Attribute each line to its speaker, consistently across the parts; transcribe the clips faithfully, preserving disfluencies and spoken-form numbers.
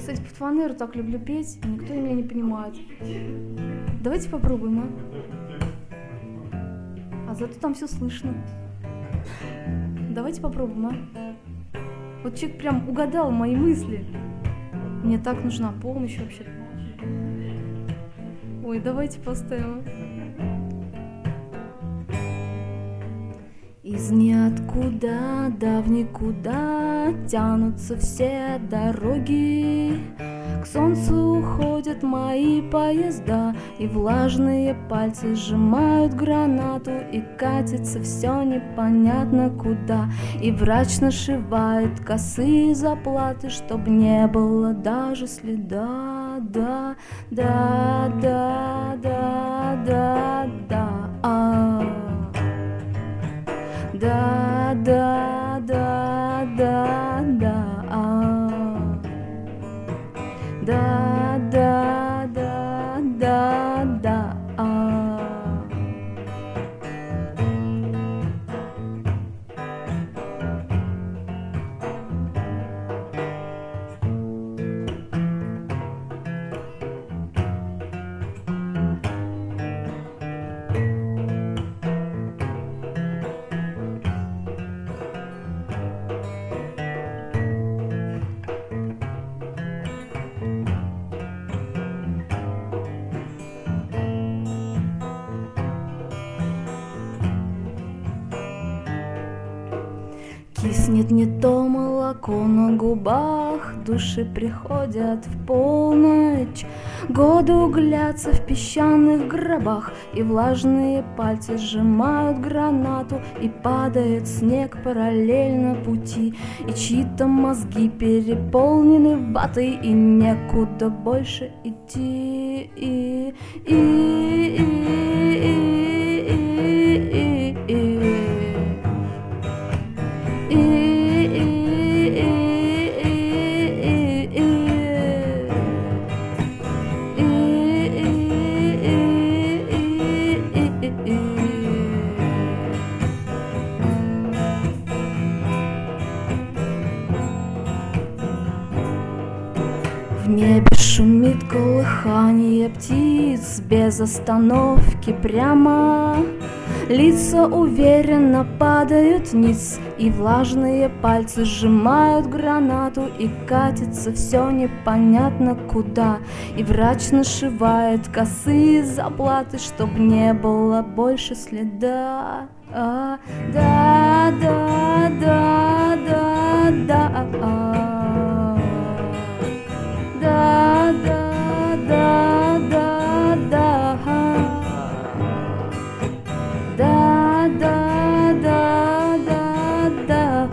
Speaker 1: кстати, под фанеру так люблю петь, никто меня не понимает. Давайте попробуем, а? А зато там все слышно. Давайте попробуем, а? Вот человек прям угадал мои мысли. Мне так нужна помощь вообще. Ой, давайте поставим. Из ниоткуда до в никуда тянутся все дороги. К солнцу уходят мои поезда, и влажные пальцы сжимают гранату, и катится все непонятно куда. И врач нашивает косые заплаты, чтоб не было даже следа. Да, да, да, да, да, да, а. Да, да, да, да, да, а. Да, да, да, да, да, а. Киснет не то молоко на губах, души приходят в полночь. Годы углятся в песчаных гробах, и влажные пальцы сжимают гранату, и падает снег параллельно пути, и чьи-то мозги переполнены ватой, и некуда больше идти. И, и, и, и, и, и, и. В небе шумит колыхание птиц без остановки прямо. Лица уверенно падают вниз, и влажные пальцы сжимают гранату, и катится все непонятно куда. И врач нашивает косые заплаты, чтоб не было больше следа. А, да, да, да, да, да, а, да, да, да, да, да, да, да, да, да, да.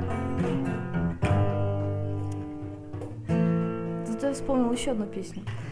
Speaker 1: Зато я вспомнила еще одну песню.